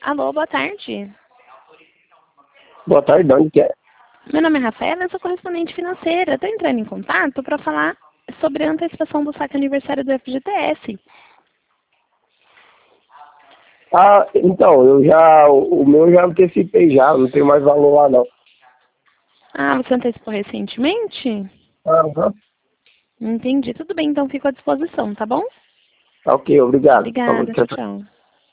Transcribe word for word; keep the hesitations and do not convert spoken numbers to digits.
Alô, boa tarde. Boa tarde, de onde que é? Meu nome é Rafaela, eu sou correspondente financeira. Estou entrando em contato para falar sobre a antecipação do saque aniversário do F G T S. Ah, então, eu já, o o meu já antecipei já, não tem mais valor lá não. Ah, você antecipou recentemente? Aham. Entendi. Tudo bem, então fico à disposição, tá bom? Ok, obrigado. Falou, Obrigada, tchau, tchau, tchau. tchau.